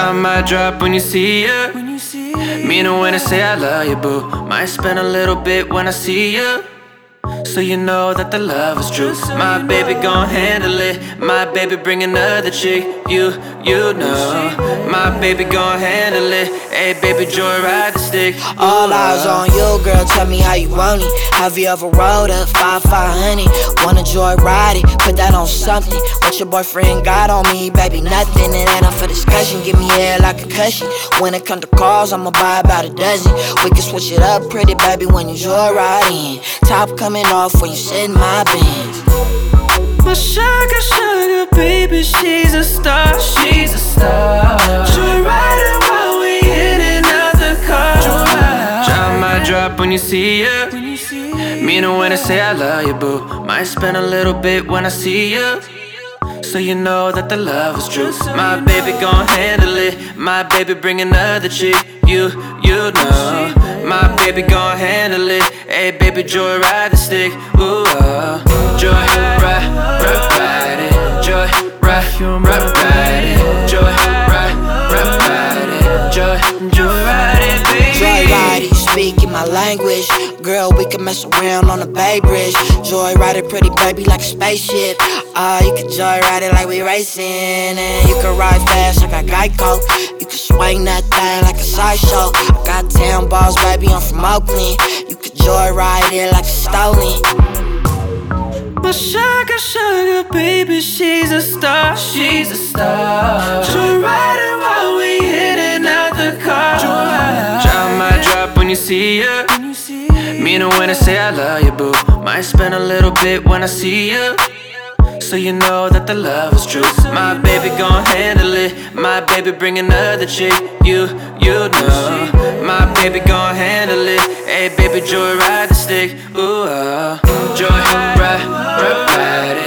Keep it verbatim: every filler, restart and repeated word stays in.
I might drop when you see ya. Meaning when I say I love you, boo. Might spend a little bit when I see ya, so you know that the love is true. My baby gon' handle it. My baby bring another chick. You, you know. My baby gon' handle it. Hey baby, joyride the stick. Ooh, all eyes on you, girl, tell me how you want it. Have you ever rode a five five hundred? Wanna joyride it, put that on something. What your boyfriend got on me, baby, nothing. It ain't up for discussion, give me air like a cushion. When it come to cars, I'ma buy about a dozen. We can switch it up pretty, baby, when you joyriding. Top coming off when you sit in my Benz. My sugar, sugar baby, she's a star. She's a star. Joyriding while we in out the car. Drop my drop when you see ya. Meaning when I say I love you, boo. Might spend a little bit when I see ya, so you know that the love is true. My baby gon' handle it. My baby bring another chick. You, you know. My baby gon' handle it. Hey baby, joyride the stick. Ooh, uh. Joy, ride, ride, ride it. Joy, ride, ride, ride it. Joy, ride, ride, ride it. Joy, joyride it, baby. Joyride it, you speaking my language. Girl, we can mess around on the Bay Bridge. Joyride it, pretty baby, like a spaceship. Ah, uh, you can joyride it like we racing. And you can ride fast like a Geico. You can swing that thing like a sideshow. I got ten balls, baby, I'm from Oakland. You can joyride it like a stolen. My sugar, sugar baby, she's a star. She's a star. Joyriding while we hitting out the car. Drop my drop when you see ya. Meaning when I say I love you, boo. Might spend a little bit when I see ya, so you know that the love is true. My baby gon' handle it. My baby bring another chick. You, you know. My baby gon' handle it. Hey baby, joyride the stick. Ooh, uh. Joy, ride, ride, ride it.